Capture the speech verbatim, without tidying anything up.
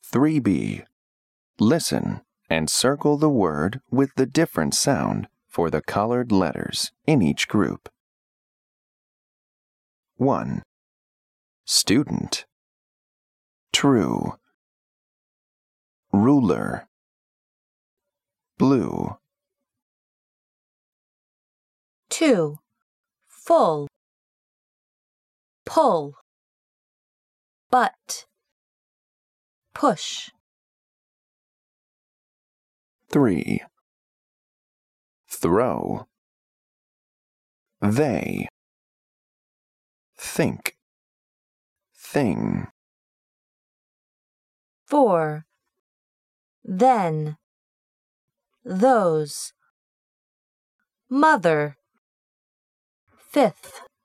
three B. Listen and circle the word with the different sound for the colored letters in each group. one. Student. True. Ruler. Blue. two. Full. Pull. But. Push. three. Throw. They. Think. Thing. four. Then. Those. Mother. Fifth.